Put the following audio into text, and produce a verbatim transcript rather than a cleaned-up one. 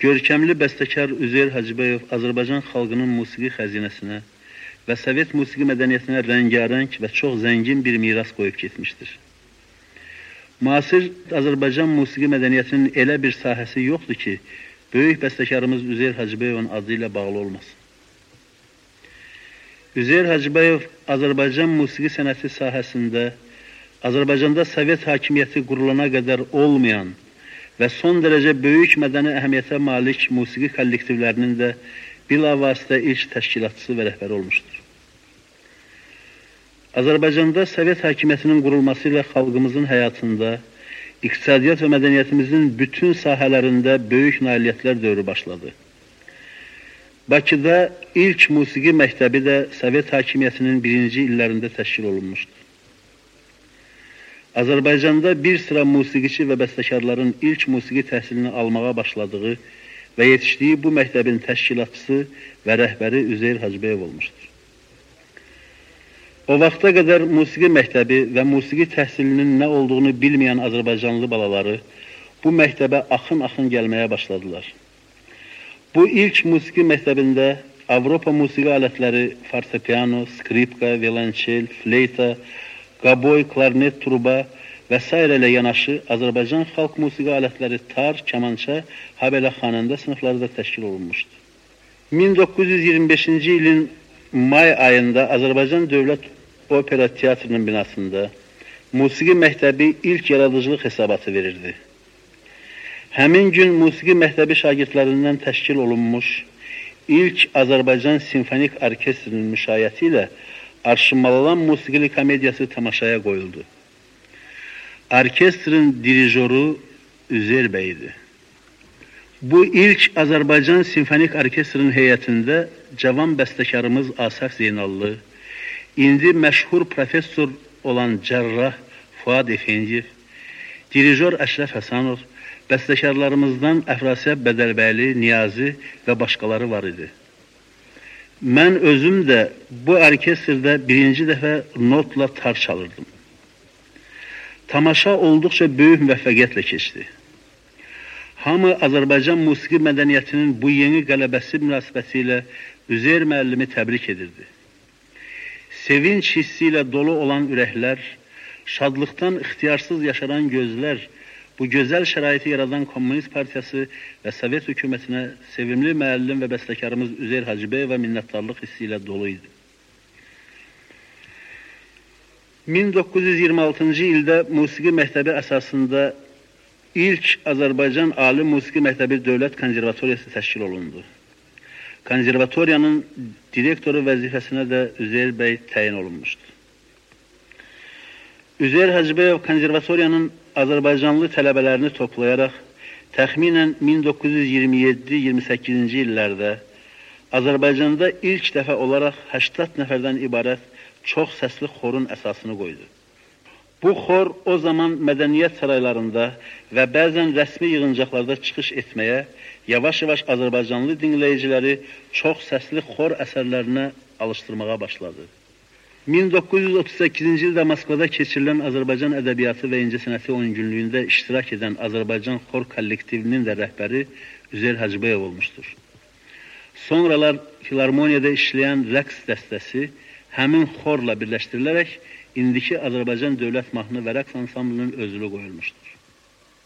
Görkəmli bəstəkar Üzeyir Hacıbəyov Azərbaycan xalqının musiqi xəzinəsinə və Sovet musiqi mədəniyyətinə rəngarəng və çox zəngin bir miras qoyub getmişdir. Müasir Azərbaycan musiqi mədəniyyətinin elə bir sahəsi yoxdur ki, böyük bəstəkarımız Üzeyir Hacıbəyovun adı ilə bağlı olmasın. Üzeyir Hacıbəyov Azərbaycan musiqi sənəti sahəsində Azərbaycanda Sovet hakimiyyəti qurulana qədər olmayan və son dərəcə böyük mədəni əhəmiyyətə malik musiqi kollektivlərinin də bilavasitə ilk təşkilatçısı və rəhbəri olmuşdur. Azərbaycanda Sovet hakimiyyətinin qurulması ilə xalqımızın həyatında, iqtisadiyyat və mədəniyyətimizin bütün sahələrində böyük nailiyyətlər dövrü başladı. Bakıda ilk musiqi məktəbi də Sovet hakimiyyətinin birinci illərində təşkil olunmuşdur. Azərbaycanda bir sıra musiqiçi və bəstəkarların ilk musiqi təhsilini almağa başladığı və yetişdiyi bu məktəbin təşkilatçısı və rəhbəri Üzeyir Hacıbəyov olmuşdur. O vaxta qədər musiqi məktəbi və musiqi təhsilinin nə olduğunu bilməyən Azərbaycanlı balaları bu məktəbə axın-axın gəlməyə başladılar. Bu ilk musiqi məktəbində Avropa musiqi alətləri fortepiano, skripka, violonçel, fleyta, qaboy, klarnet, truba və s. ilə yanaşı Azərbaycan xalq musiqi alətləri tar, kamança, habelə xanəndə sınıfları da təşkil olunmuşdur. min doqquz yüz iyirmi beşinci ilin may ayında Azərbaycan Dövlət Opera Teatrının binasında musiqi məktəbi ilk yaradıcılıq hesabatı verirdi. Həmin gün musiqi məktəbi şagirdlərindən təşkil olunmuş ilk Azərbaycan Simfonik Orkestrinin müşayiəti ilə Arşınmalalan musiqili komediyası tamaşaya qoyuldu. Orkestrin dirijoru Üzeyir bəy idi. Bu ilk Azərbaycan Simfonik Orkestrinin heyətində cavan bəstəkarımız Asaf Zeynallı, indi məşhur professor olan cərrah Fuad Efendiyev, dirijor Əşrəf Həsanov, bəstəkarlarımızdan Əfrasiyab Bədəlbəyli, Niyazi və başqaları var idi. Mən özüm də bu orkestrdə birinci dəfə notla tar çalırdım. Tamaşa olduqca böyük müvəffəqiyyətlə keçdi. Hamı Azərbaycan musiqi mədəniyyətinin bu yeni qələbəsi münasibəti ilə Üzeyir müəllimi təbrik edirdi. Sevinç hissi ilə dolu olan ürəklər, şadlıqdan ixtiyarsız yaşaran gözlər, bu gözəl şəraiti yaradan Komünist Partiyası və Sovet hökumətinə sevimli müəllim və bəstəkarımız Üzeyir Hacıbəyova minnətdarlıq hissi ilə dolu idi. min doqquz yüz iyirmi altıncı ildə musiqi məktəbi əsasında ilk Azərbaycan Ali Musiqi Məktəbi Dövlət Konservatoriyası təşkil olundu. Konservatoriyanın direktoru vəzifəsinə də Üzeyir bəy təyin olunmuşdu. Üzeyir Hacıbəyov konservatoriyanın Azərbaycanlı tələbələrini toplayaraq təxminən min doqquz yüz iyirmi yeddi iyirmi səkkizinci illərdə Azərbaycanda ilk dəfə olaraq səksən nəfərdən ibarət çox səsli xorun əsasını qoydu. Bu xor o zaman mədəniyyət saraylarında və bəzən rəsmi yığıncaqlarda çıxış etməyə, yavaş-yavaş Azərbaycanlı dinləyiciləri çox səsli xor əsərlərinə alışdırmağa başladı. min doqquz yüz otuz səkkizinci ildə Moskvada keçirilən Azərbaycan ədəbiyyatı və incəsənəti on günlüyündə iştirak edən Azərbaycan xor kollektivinin də rəhbəri Üzeyir Hacıbəyov olmuşdur. Sonralar Filarmoniyada işləyən rəqs dəstəsi həmin xorla birləşdirilərək indiki Azərbaycan Dövlət Mahnı və Rəqs Ansamblının özülü qoyulmuşdur.